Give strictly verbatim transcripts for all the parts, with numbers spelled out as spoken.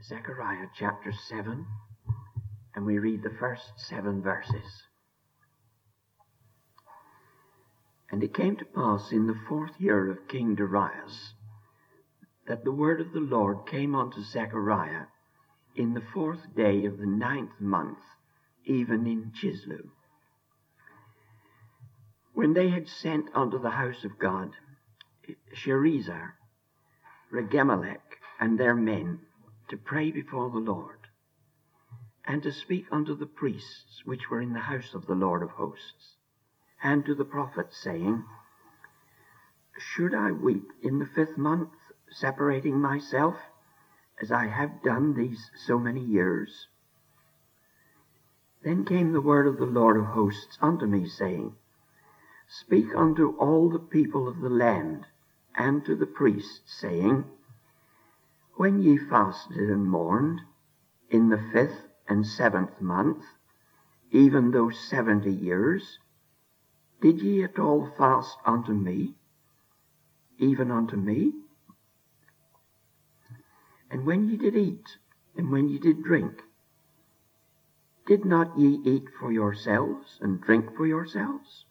Zechariah chapter seven, and we read the first seven verses. And it came to pass in the fourth year of King Darius that the word of the Lord came unto Zechariah in the fourth day of the ninth month, even in Chislu. When they had sent unto the house of God Sherezer, Regemelech, and their men, to pray before the Lord, and to speak unto the priests which were in the house of the Lord of hosts, and to the prophets, saying, Should I weep in the fifth month, separating myself, as I have done these so many years? Then came the word of the Lord of hosts unto me, saying, Speak unto all the people of the land, and to the priests, saying, When ye fasted and mourned, in the fifth and seventh month, even those seventy years, did ye at all fast unto me, even unto me? And when ye did eat, and when ye did drink, did not ye eat for yourselves, and drink for yourselves?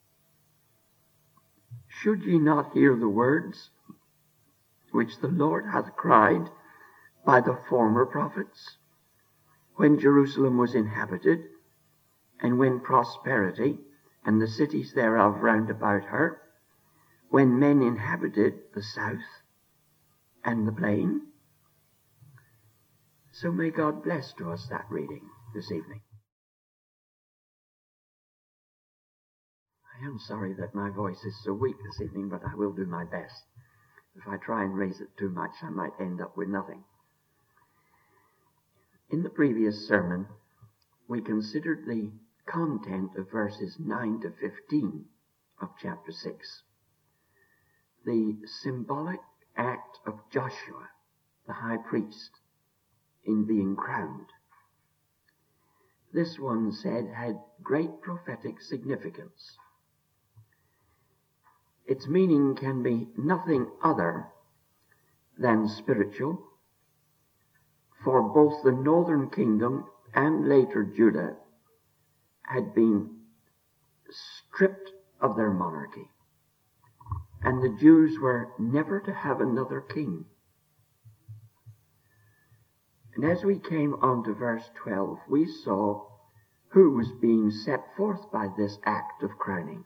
Should ye not hear the words which the Lord hath cried by the former prophets, when Jerusalem was inhabited, and when prosperity, and the cities thereof round about her, when men inhabited the south and the plain? So may God bless to us that reading this evening. I am sorry that my voice is so weak this evening, but I will do my best. If I try and raise it too much, I might end up with nothing. In the previous sermon, we considered the content of verses nine to fifteen of chapter six. The symbolic act of Joshua, the high priest, in being crowned. This, one said, had great prophetic significance. Its meaning can be nothing other than spiritual, for both the northern kingdom and later Judah had been stripped of their monarchy, and the Jews were never to have another king. And as we came on to verse twelve, we saw who was being set forth by this act of crowning.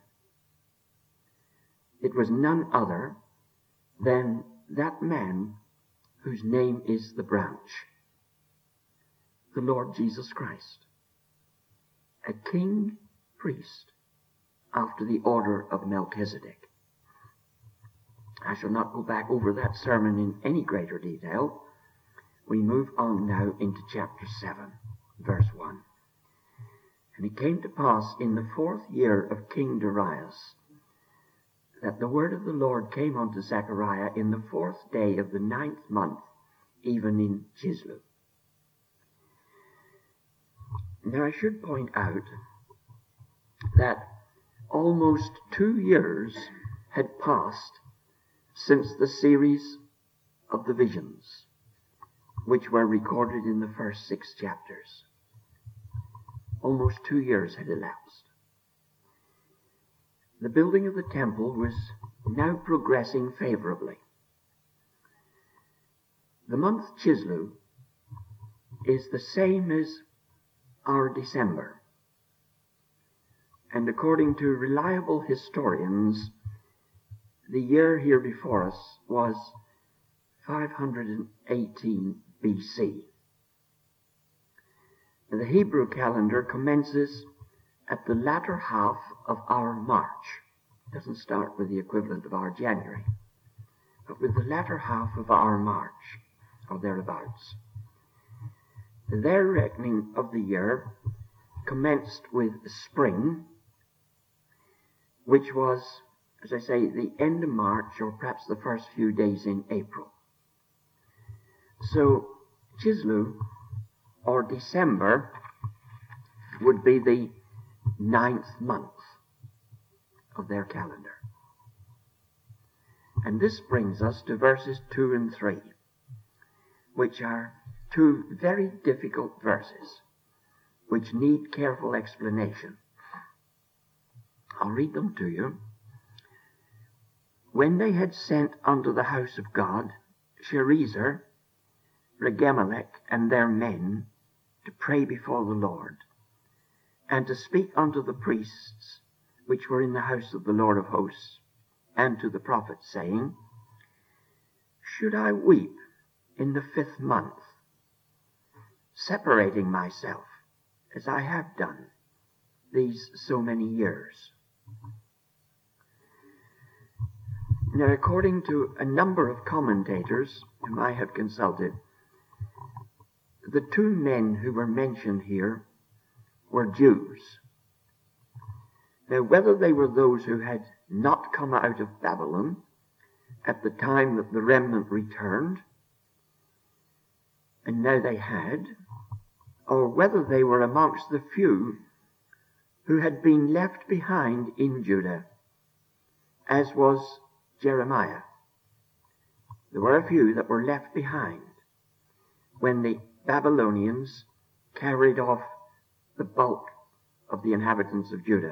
It was none other than that man whose name is the branch, the Lord Jesus Christ, a king priest after the order of Melchizedek. I shall not go back over that sermon in any greater detail. We move on now into chapter seven, verse one. And it came to pass in the fourth year of King Darius that the word of the Lord came unto Zechariah in the fourth day of the ninth month, even in Chislu. Now I should point out that almost two years had passed since the series of the visions, which were recorded in the first six chapters. Almost two years had elapsed. The building of the temple was now progressing favorably. The month Chislu is the same as our December, and according to reliable historians, the year here before us was five hundred eighteen B C. The Hebrew calendar commences at the latter half of our March. It doesn't start with the equivalent of our January, but with the latter half of our March, or thereabouts. Their reckoning of the year commenced with spring, which was, as I say, the end of March, or perhaps the first few days in April. So Chislu, or December, would be the ninth month of their calendar. And this brings us to verses two and three, which are two very difficult verses which need careful explanation. I'll read them to you. When they had sent unto the house of God Sherezer, Regemelech, and their men to pray before the Lord, and to speak unto the priests which were in the house of the Lord of hosts, and to the prophets, saying, Should I weep in the fifth month, separating myself, as I have done these so many years? Now, according to a number of commentators whom I have consulted, the two men who were mentioned here were Jews. Now, whether they were those who had not come out of Babylon at the time that the remnant returned, and now they had, or whether they were amongst the few who had been left behind in Judah, as was Jeremiah. There were a few that were left behind when the Babylonians carried off the bulk of the inhabitants of Judah.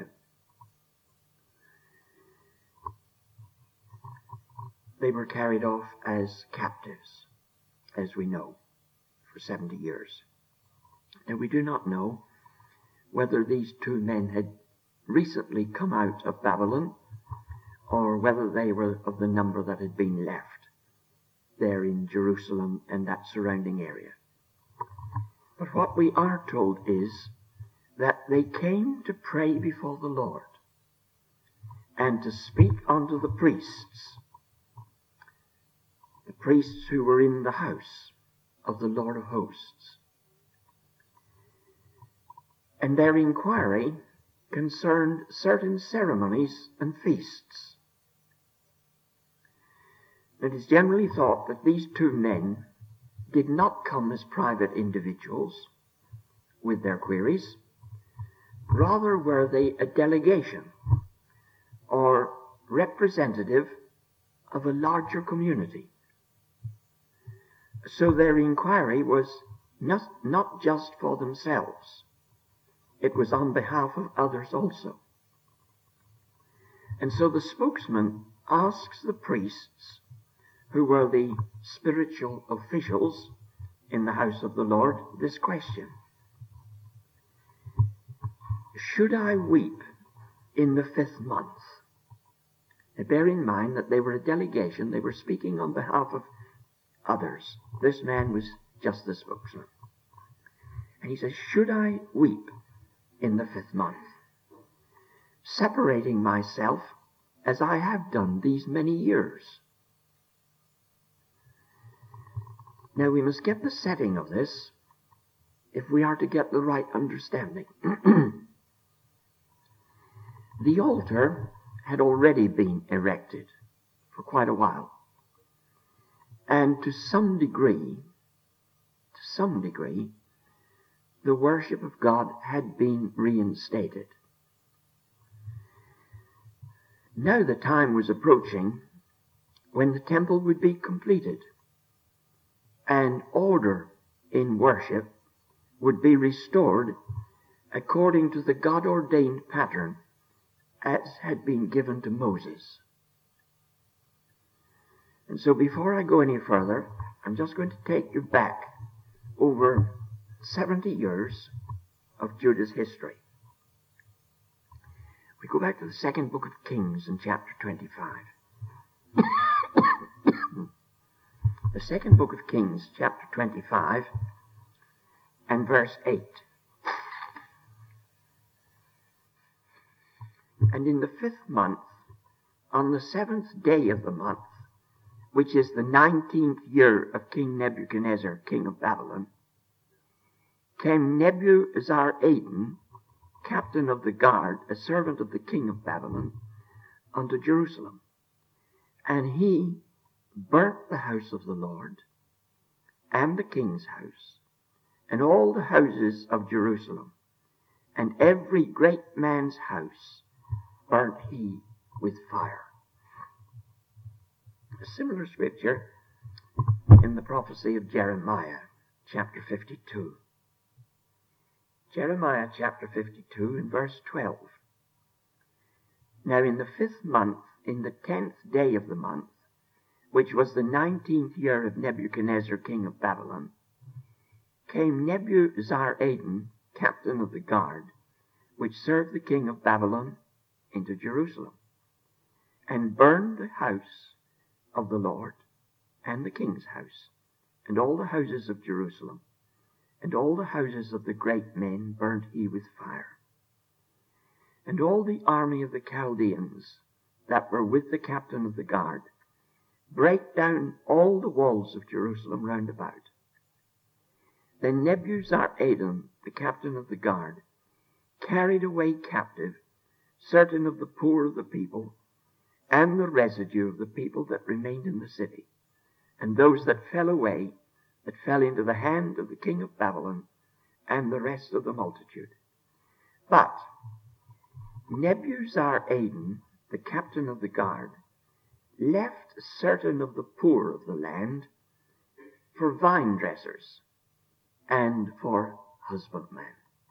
They were carried off as captives, as we know, for seventy years. And we do not know whether these two men had recently come out of Babylon, or whether they were of the number that had been left there in Jerusalem and that surrounding area. But what we are told is that they came to pray before the Lord and to speak unto the priests, the priests who were in the house of the Lord of hosts. And their inquiry concerned certain ceremonies and feasts. It is generally thought that these two men did not come as private individuals with their queries. Rather were they a delegation or representative of a larger community. So their inquiry was not, not just for themselves. It was on behalf of others also. And so the spokesman asks the priests, who were the spiritual officials in the house of the Lord, this question: Should I weep in the fifth month? Now bear in mind that they were a delegation. They were speaking on behalf of others. This man was just the spokesman. And he says, should I weep in the fifth month, separating myself as I have done these many years? Now we must get the setting of this if we are to get the right understanding. The altar had already been erected for quite a while. And to some degree, to some degree, the worship of God had been reinstated. Now the time was approaching when the temple would be completed and order in worship would be restored according to the God-ordained pattern as had been given to Moses. And so before I go any further, I'm just going to take you back over seventy years of Judah's history. We go back to the second book of Kings in chapter twenty-five. The second book of Kings, chapter twenty-five, and verse eight. And in the fifth month, on the seventh day of the month, which is the nineteenth year of King Nebuchadnezzar, king of Babylon, came Nebuzaradan, captain of the guard, a servant of the king of Babylon, unto Jerusalem. And he burnt the house of the Lord, and the king's house, and all the houses of Jerusalem, and every great man's house burnt he with fire. A similar scripture in the prophecy of Jeremiah, chapter fifty-two. Jeremiah chapter fifty-two and verse twelve. Now in the fifth month, in the tenth day of the month, which was the nineteenth year of Nebuchadnezzar king of Babylon, came Nebuzaradan, captain of the guard, which served the king of Babylon, into Jerusalem, and burned the house of the Lord, and the king's house, and all the houses of Jerusalem, and all the houses of the great men burnt he with fire. And all the army of the Chaldeans that were with the captain of the guard brake down all the walls of Jerusalem round about. Then Nebuzaradan, the captain of the guard, carried away captive certain of the poor of the people, and the residue of the people that remained in the city, and those that fell away, that fell into the hand of the king of Babylon, and the rest of the multitude. But Nebuzaradan, the captain of the guard, left certain of the poor of the land for vine dressers and for husbandmen.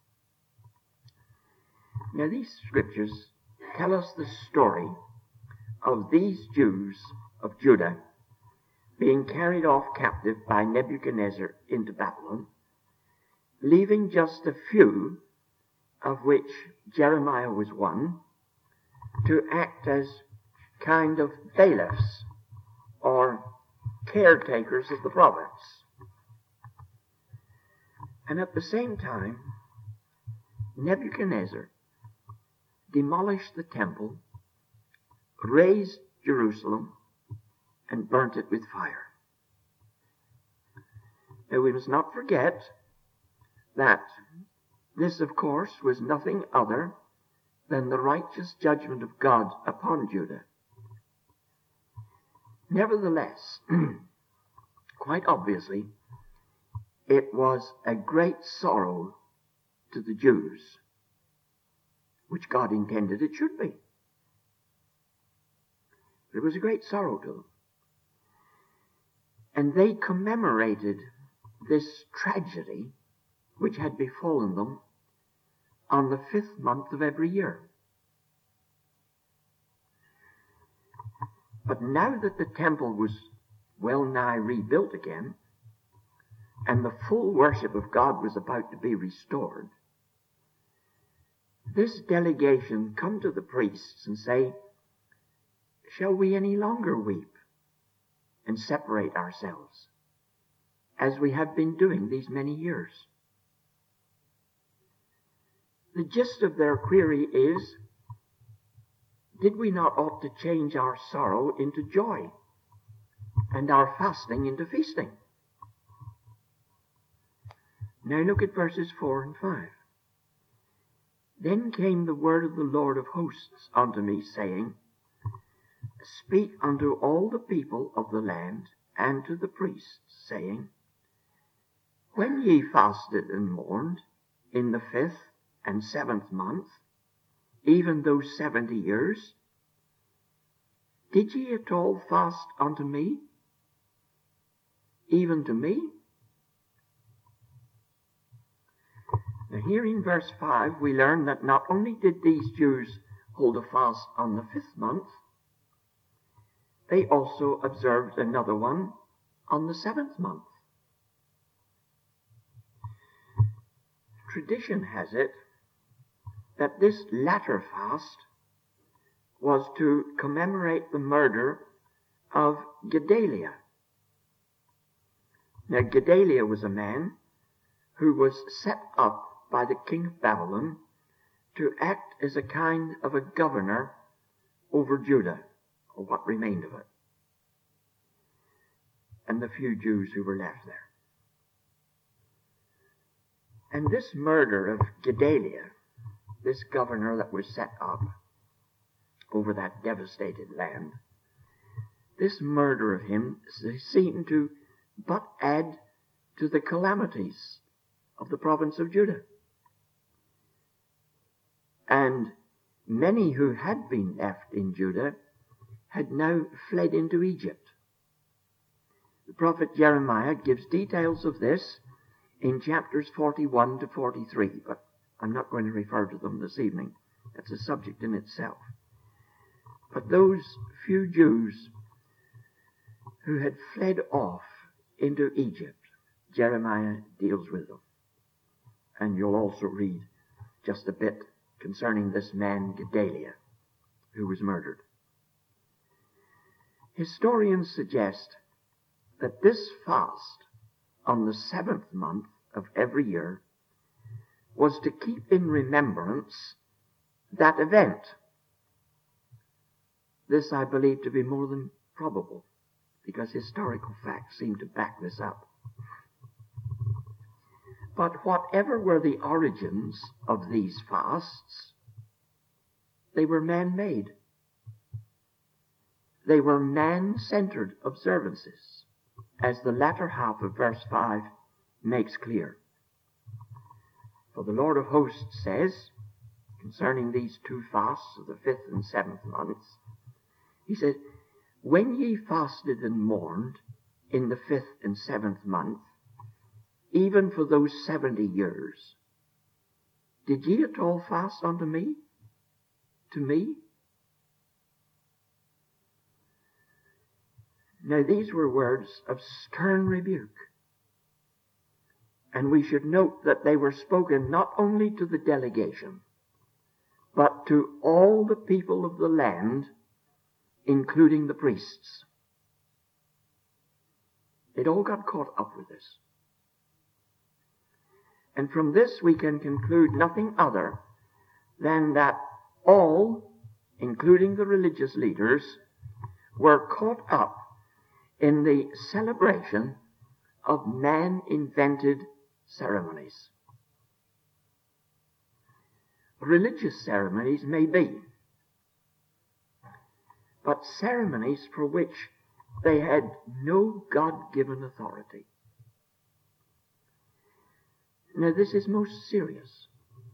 Now these scriptures tell us the story of these Jews of Judah being carried off captive by Nebuchadnezzar into Babylon, leaving just a few, of which Jeremiah was one, to act as kind of bailiffs or caretakers of the province. And at the same time, Nebuchadnezzar demolished the temple, razed Jerusalem, and burnt it with fire. Now we must not forget that this, of course, was nothing other than the righteous judgment of God upon Judah. Nevertheless, quite obviously, it was a great sorrow to the Jews, which God intended it should be. It was a great sorrow to them. And they commemorated this tragedy which had befallen them on the fifth month of every year. But now that the temple was well nigh rebuilt again, and the full worship of God was about to be restored, this delegation come to the priests and say, shall we any longer weep and separate ourselves, as we have been doing these many years? The gist of their query is, did we not ought to change our sorrow into joy, and our fasting into feasting? Now look at verses four and five. Then came the word of the Lord of hosts unto me, saying, Speak unto all the people of the land, and to the priests, saying, When ye fasted and mourned in the fifth and seventh month, even those seventy years, did ye at all fast unto me, even to me? Now here in verse five we learn that not only did these Jews hold a fast on the fifth month, they also observed another one on the seventh month. Tradition has it that this latter fast was to commemorate the murder of Gedaliah. Now Gedaliah was a man who was set up by the king of Babylon to act as a kind of a governor over Judah, or what remained of it, and the few Jews who were left there. And this murder of Gedaliah, this governor that was set up over that devastated land, this murder of him seemed to but add to the calamities of the province of Judah. And many who had been left in Judah had now fled into Egypt. The prophet Jeremiah gives details of this in chapters forty-one to forty-three, but I'm not going to refer to them this evening. That's a subject in itself. But those few Jews who had fled off into Egypt, Jeremiah deals with them. And you'll also read just a bit concerning this man Gedaliah, who was murdered. Historians suggest that this fast on the seventh month of every year was to keep in remembrance that event. This I believe to be more than probable, because historical facts seem to back this up. But whatever were the origins of these fasts, they were man-made. They were man-centered observances, as the latter half of verse five makes clear. For the Lord of hosts says, concerning these two fasts of the fifth and seventh months, he says, when ye fasted and mourned in the fifth and seventh month, even for those seventy years, did ye at all fast unto me? To me? Now these were words of stern rebuke. And we should note that they were spoken not only to the delegation, but to all the people of the land, including the priests. It all got caught up with this. And from this we can conclude nothing other than that all, including the religious leaders, were caught up in the celebration of man-invented ceremonies. Religious ceremonies may be, but ceremonies for which they had no God-given authority. Now this is most serious.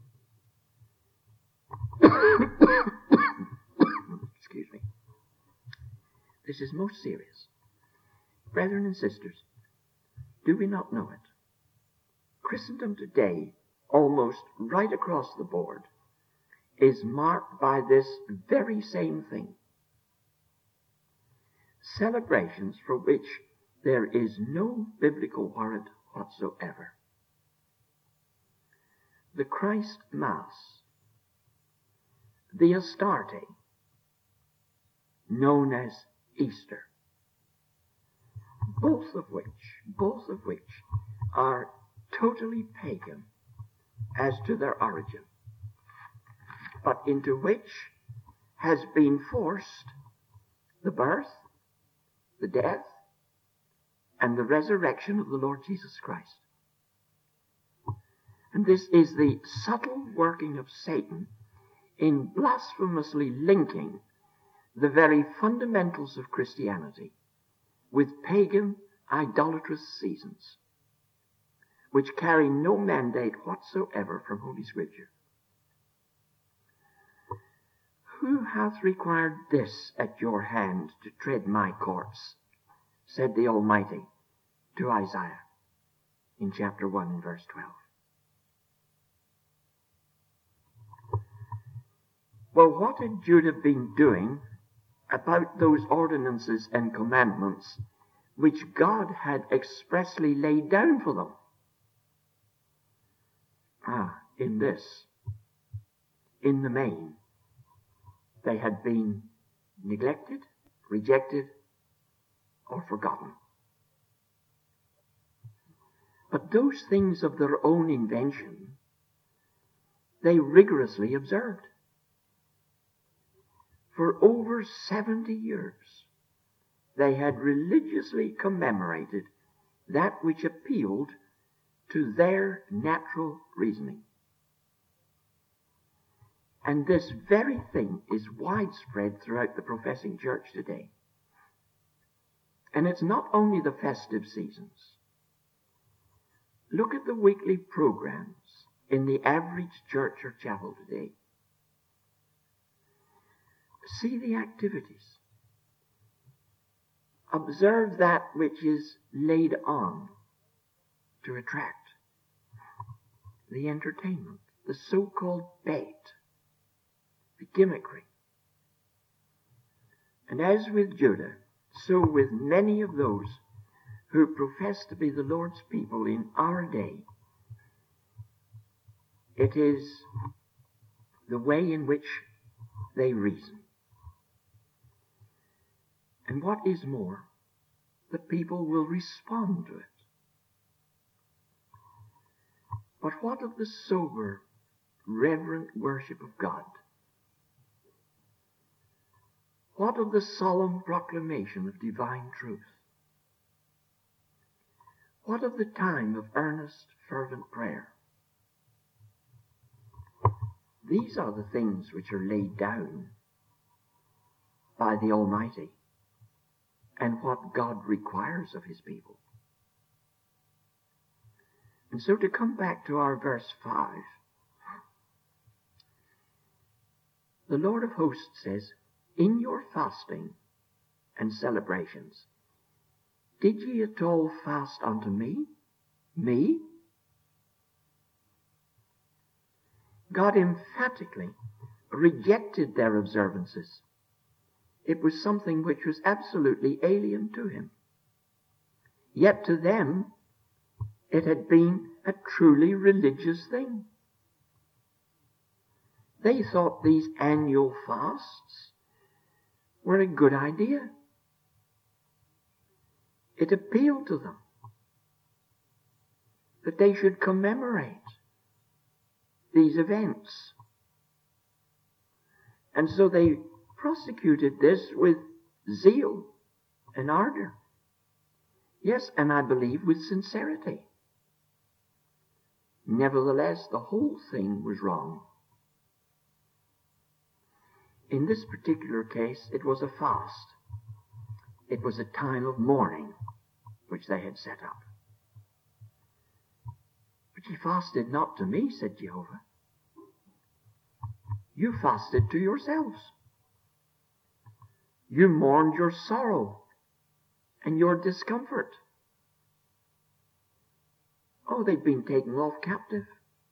Excuse me. This is most serious. Brethren and sisters, do we not know it? Christendom today, almost right across the board, is marked by this very same thing. Celebrations for which there is no biblical warrant whatsoever. The Christ Mass, the Astarte, known as Easter, both of which, both of which are totally pagan as to their origin, but into which has been forced the birth, the death, and the resurrection of the Lord Jesus Christ. And this is the subtle working of Satan in blasphemously linking the very fundamentals of Christianity with pagan, idolatrous seasons, which carry no mandate whatsoever from Holy Scripture. Who hath required this at your hand to tread my courts? Said the Almighty to Isaiah in chapter one and verse twelve. Well, what had Judah been doing about those ordinances and commandments which God had expressly laid down for them? Ah, in this, in the main, they had been neglected, rejected, or forgotten. But those things of their own invention, they rigorously observed. For over seventy years, they had religiously commemorated that which appealed to their natural reasoning. And this very thing is widespread throughout the professing church today. And it's not only the festive seasons. Look at the weekly programs in the average church or chapel today. See the activities. Observe that which is laid on to attract the entertainment, the so-called bait, the gimmickry. And as with Judah, so with many of those who profess to be the Lord's people in our day, it is the way in which they reason. And what is more, the people will respond to it. But what of the sober, reverent worship of God? What of the solemn proclamation of divine truth? What of the time of earnest, fervent prayer? These are the things which are laid down by the Almighty and what God requires of his people. And so to come back to our verse five, the Lord of hosts says, in your fasting and celebrations, did ye at all fast unto me? Me? God emphatically rejected their observances. It was something which was absolutely alien to him. Yet to them, it had been a truly religious thing. They thought these annual fasts were a good idea. It appealed to them that they should commemorate these events. And so they prosecuted this with zeal and ardor. Yes, and I believe with sincerity. Nevertheless, the whole thing was wrong. In this particular case, it was a fast. It was a time of mourning which they had set up. But ye fasted not to me, said Jehovah. You fasted to yourselves. You mourned your sorrow and your discomfort. Oh, they'd been taken off captive.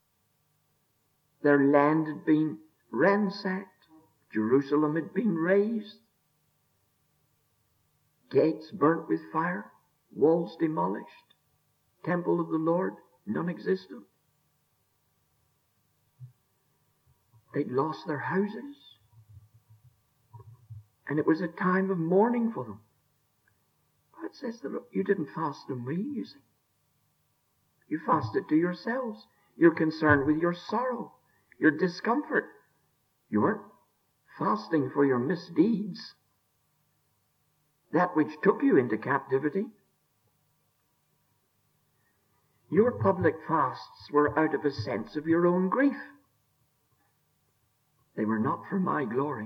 Their land had been ransacked. Jerusalem had been razed. Gates burnt with fire. Walls demolished. Temple of the Lord non-existent. They'd lost their houses. And it was a time of mourning for them. God says that you didn't fast to me, you see. You fasted to yourselves. You're concerned with your sorrow, your discomfort. You weren't fasting for your misdeeds, that which took you into captivity. Your public fasts were out of a sense of your own grief. They were not for my glory.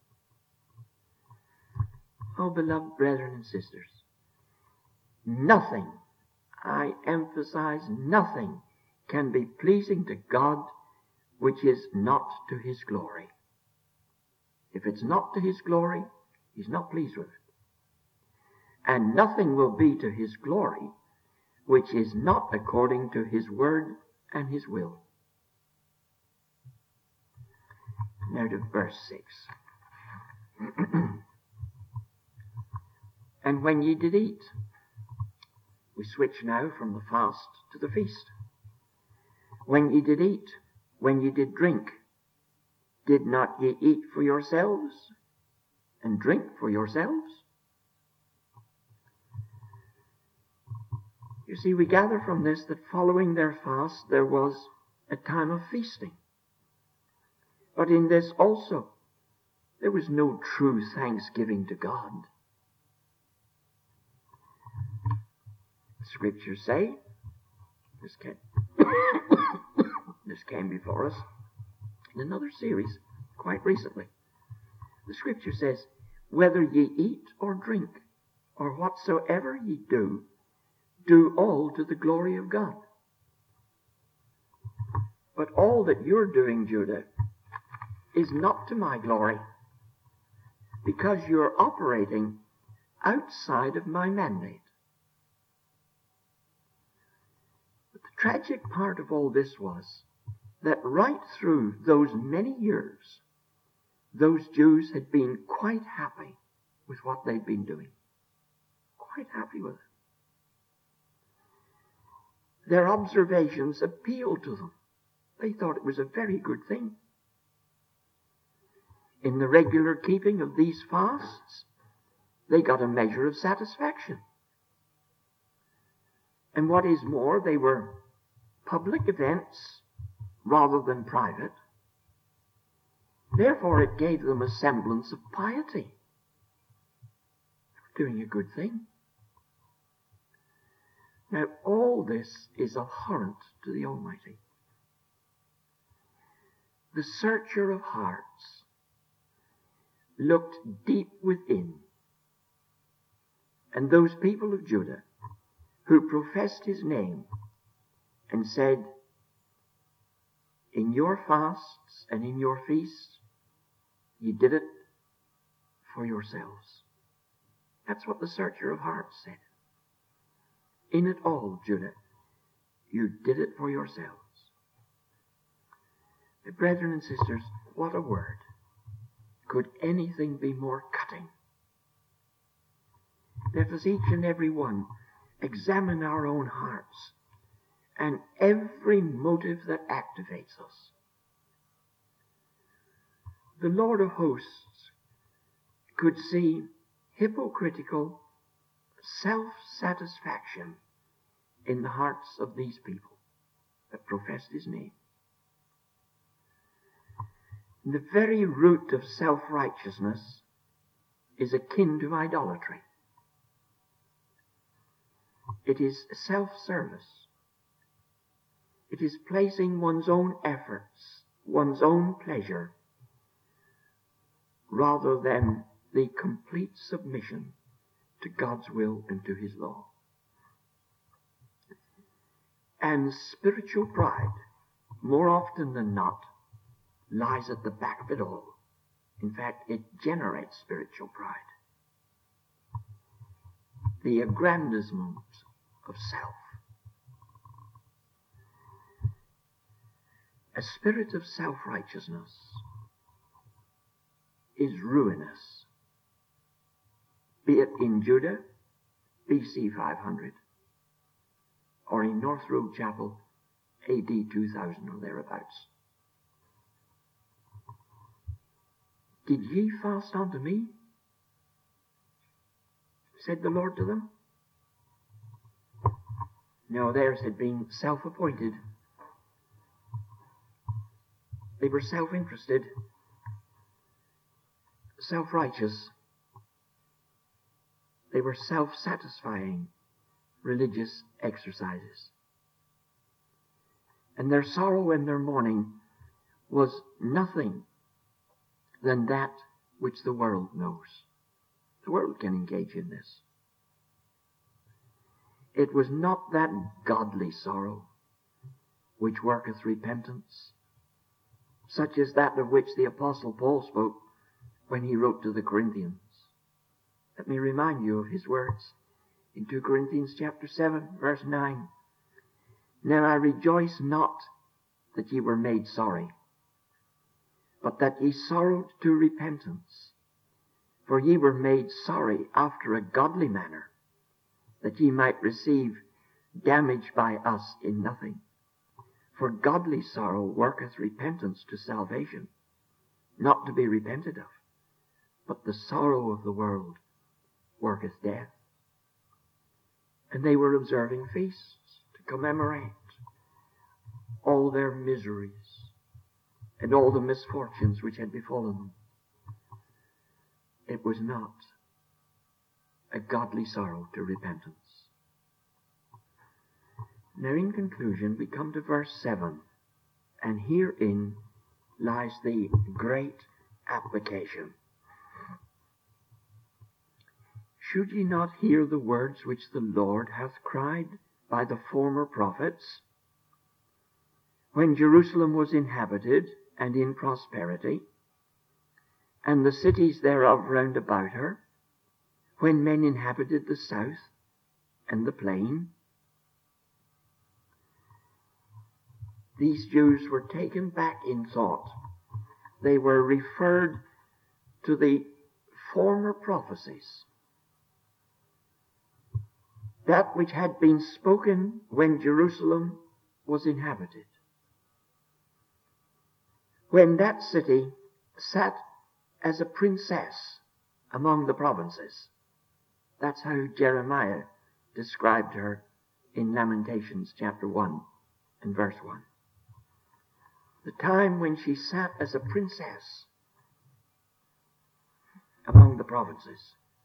Oh, beloved brethren and sisters, nothing, I emphasize nothing, can be pleasing to God which is not to his glory. If it's not to his glory, he's not pleased with it. And nothing will be to his glory which is not according to his word and his will. Now to verse six. And when ye did eat, we switch now from the fast to the feast. When ye did eat, when ye did drink, did not ye eat for yourselves and drink for yourselves? You see, we gather from this that following their fast there was a time of feasting. But in this also, there was no true thanksgiving to God. The scriptures say, this came, this came before us in another series quite recently. The scripture says, whether ye eat or drink, or whatsoever ye do, do all to the glory of God. But all that you're doing, Judah, is not to my glory, because you're operating outside of my mandate. But the tragic part of all this was that right through those many years, those Jews had been quite happy with what they'd been doing. Quite happy with it. Their observations appealed to them. They thought it was a very good thing. In the regular keeping of these fasts, they got a measure of satisfaction. And what is more, they were public events rather than private. Therefore, it gave them a semblance of piety. They were doing a good thing. Now, all this is abhorrent to the Almighty. The searcher of hearts looked deep within, and those people of Judah who professed his name and said, in your fasts and in your feasts, you did it for yourselves. That's what the searcher of hearts said. In it all, Judah, you did it for yourselves. Brethren and sisters, what a word. Could anything be more cutting? Let us each and every one examine our own hearts and every motive that activates us. The Lord of hosts could see hypocritical self-satisfaction in the hearts of these people that professed his name. The very root of self-righteousness is akin to idolatry. It is self-service. It is placing one's own efforts, one's own pleasure, rather than the complete submission to God's will and to his law. And spiritual pride, more often than not, lies at the back of it all. In fact, it generates spiritual pride. The aggrandizement of self. A spirit of self-righteousness is ruinous, be it in Judah, B C five hundred, or in North Road Chapel, A D two thousand or thereabouts. Did ye fast unto me? Said the Lord to them. No, theirs had been self-appointed. They were self-interested, self-righteous. They were self-satisfying religious exercises. And their sorrow and their mourning was nothing than that which the world knows. The world can engage in this. It was not that godly sorrow which worketh repentance, such as that of which the Apostle Paul spoke when he wrote to the Corinthians. Let me remind you of his words in Second Corinthians chapter seven, verse nine. Now I rejoice not that ye were made sorry, but that ye sorrowed to repentance. For ye were made sorry after a godly manner, that ye might receive damage by us in nothing. For godly sorrow worketh repentance to salvation, not to be repented of, but the sorrow of the world worketh death. And they were observing feasts to commemorate all their miseries and all the misfortunes which had befallen them. It was not a godly sorrow to repentance. Now in conclusion, we come to verse seven, and herein lies the great application. Should ye not hear the words which the Lord hath cried by the former prophets, when Jerusalem was inhabited and in prosperity, and the cities thereof round about her, when men inhabited the south and the plain? these Jews were taken back in thought. They were referred to the former prophecies, that which had been spoken when Jerusalem was inhabited, when that city sat as a princess among the provinces. That's how Jeremiah described her in Lamentations chapter one and verse one. The time when she sat as a princess among the provinces.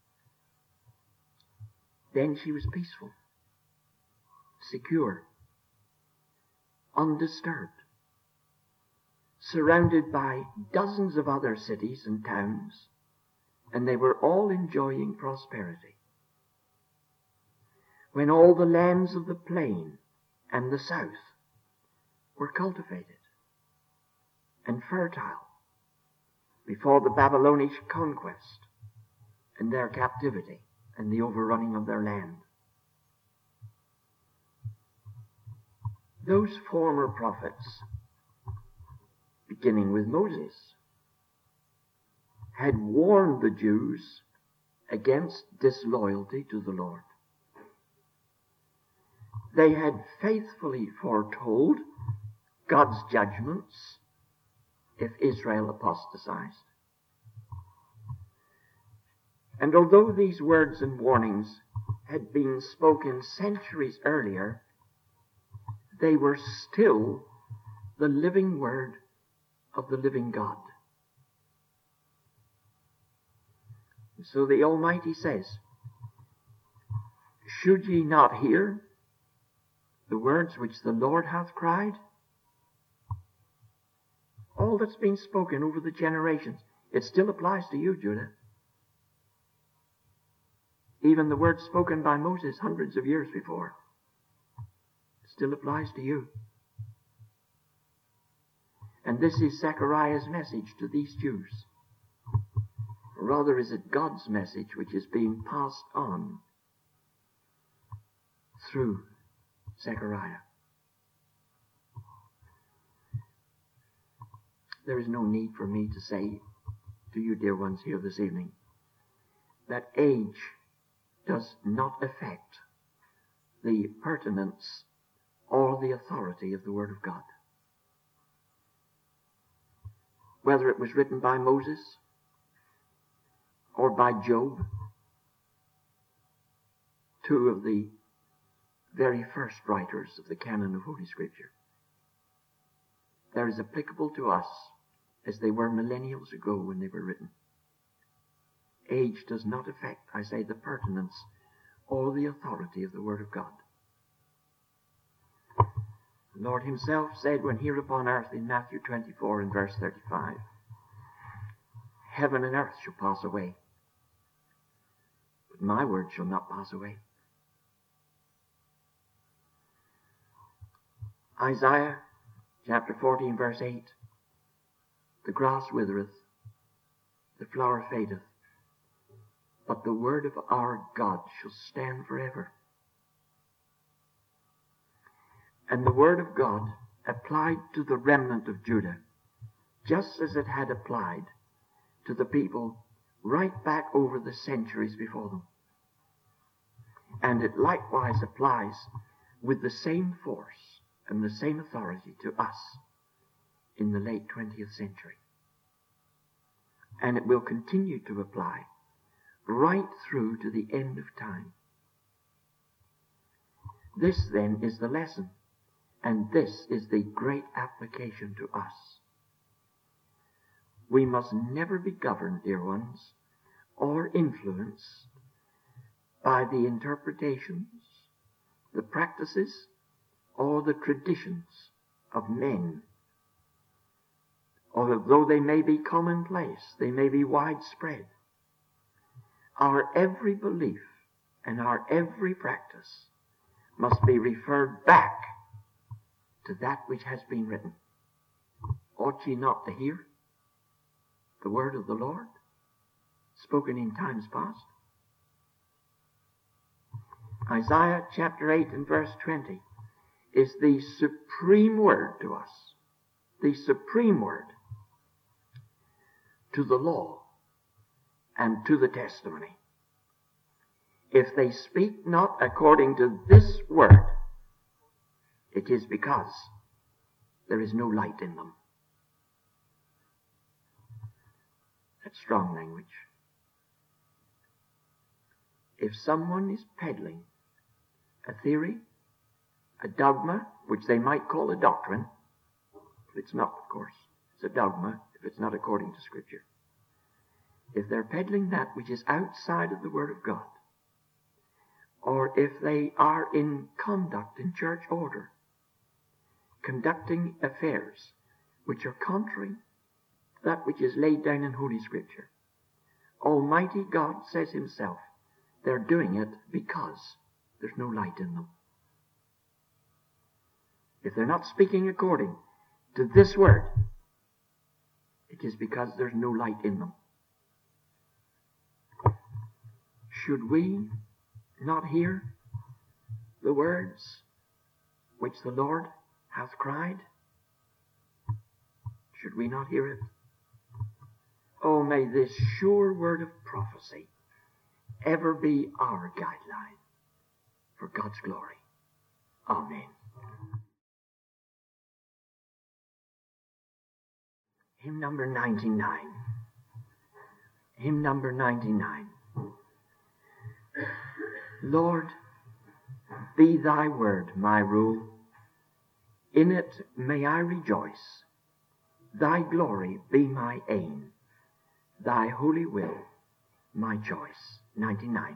Then she was peaceful, secure, undisturbed, surrounded by dozens of other cities and towns, and they were all enjoying prosperity. When all the lands of the plain and the south were cultivated and fertile before the Babylonish conquest and their captivity and the overrunning of their land. Those former prophets, beginning with Moses, had warned the Jews against disloyalty to the Lord. They had faithfully foretold God's judgments if Israel apostatized. And although these words and warnings had been spoken centuries earlier, they were still the living word of the living God. So the Almighty says, should ye not hear the words which the Lord hath cried? All that's been spoken over the generations, it still applies to you, Judah. Even the words spoken by Moses hundreds of years before still applies to you. And this is Zechariah's message to these Jews. Or rather, is it God's message which is being passed on through Zechariah? There is no need for me to say to you, dear ones, here this evening, that age does not affect the pertinence or the authority of the Word of God. Whether it was written by Moses or by Job, two of the very first writers of the canon of Holy Scripture, they're as applicable to us as they were millennials ago when they were written. Age does not affect, I say, the pertinence or the authority of the Word of God. The Lord himself said when here upon earth in Matthew twenty-four and verse thirty-five, heaven and earth shall pass away, but my word shall not pass away. Isaiah chapter fourteen verse eight, the grass withereth, the flower fadeth, but the word of our God shall stand forever. And the word of God applied to the remnant of Judah, just as it had applied to the people right back over the centuries before them. And it likewise applies with the same force and the same authority to us in the late twentieth century. And it will continue to apply right through to the end of time. This then is the lesson, and this is the great application to us. We must never be governed, dear ones, or influenced by the interpretations, the practices, or the traditions of men. Although they may be commonplace, they may be widespread, our every belief and our every practice must be referred back to that which has been written. Ought ye not to hear the word of the Lord spoken in times past? Isaiah chapter eight and verse twenty is the supreme word to us, the supreme word to the law and to the testimony. If they speak not according to this word, it is because there is no light in them. That's strong language. If someone is peddling a theory, a dogma, which they might call a doctrine, but it's not, of course. It's a dogma if it's not according to Scripture. If they're peddling that which is outside of the Word of God, or if they are in conduct in church order, conducting affairs which are contrary to that which is laid down in Holy Scripture, Almighty God says himself, they're doing it because there's no light in them. If they're not speaking according to this word, it is because there's no light in them. Should we not hear the words which the Lord hath cried? Should we not hear it? Oh, may this sure word of prophecy ever be our guideline for God's glory. Amen. Hymn number ninety-nine. Hymn number ninety-nine. Lord, be thy word my rule. In it may I rejoice. Thy glory be my aim. Thy holy will my choice. ninety-nine.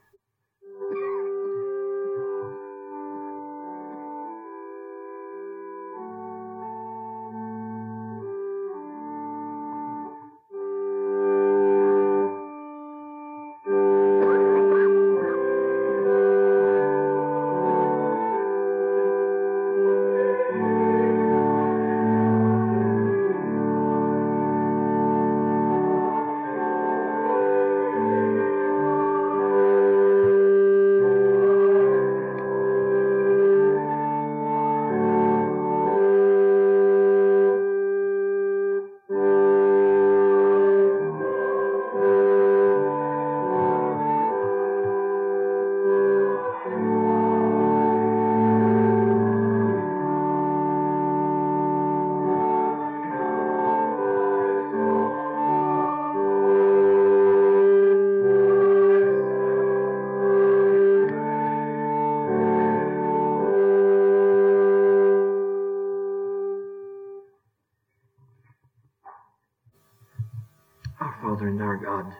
Father and our God,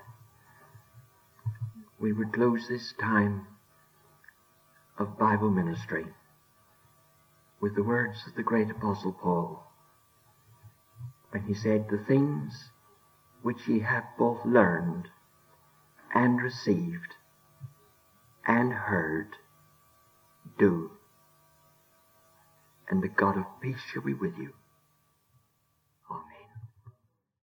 we would close this time of Bible ministry with the words of the great Apostle Paul when he said, the things which ye have both learned and received and heard, do, and the God of peace shall be with you.